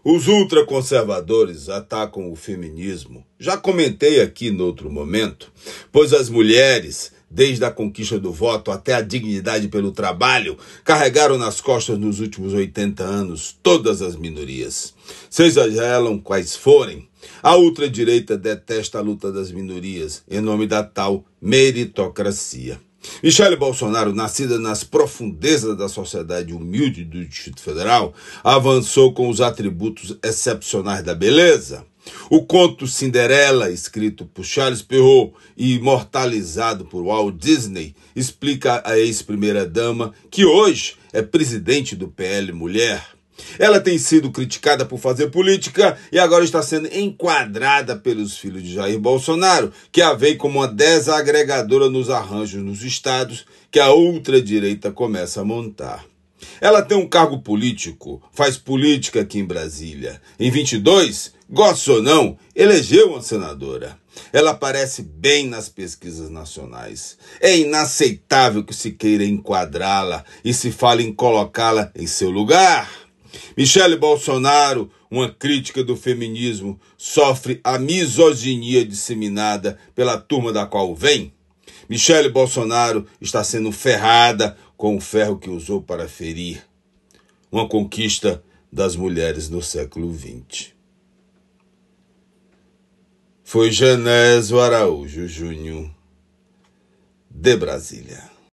Os ultraconservadores atacam o feminismo. Já comentei aqui no outro momento, pois as mulheres, desde a conquista do voto até a dignidade pelo trabalho, carregaram nas costas nos últimos 80 anos todas as minorias. Seja elas quais forem, a ultradireita detesta a luta das minorias em nome da tal meritocracia. Michele Bolsonaro, nascida nas profundezas da sociedade humilde do Distrito Federal, avançou com os atributos excepcionais da beleza. O conto Cinderela, escrito por Charles Perrault e imortalizado por Walt Disney, explica a ex-primeira-dama, que hoje é presidente do PL Mulher. Ela tem sido criticada por fazer política e agora está sendo enquadrada pelos filhos de Jair Bolsonaro, que a veem como uma desagregadora nos arranjos nos estados que a ultradireita começa a montar. Ela tem um cargo político, faz política aqui em Brasília. Em 22, goste ou não, elegeu uma senadora. Ela aparece bem nas pesquisas nacionais. É inaceitável que se queira enquadrá-la e se fale em colocá-la em seu lugar. Michele Bolsonaro, uma crítica do feminismo, sofre a misoginia disseminada pela turma da qual vem. Michele Bolsonaro está sendo ferrada com o ferro que usou para ferir. Uma conquista das mulheres no século XX. Foi Genésio Araújo Júnior, de Brasília.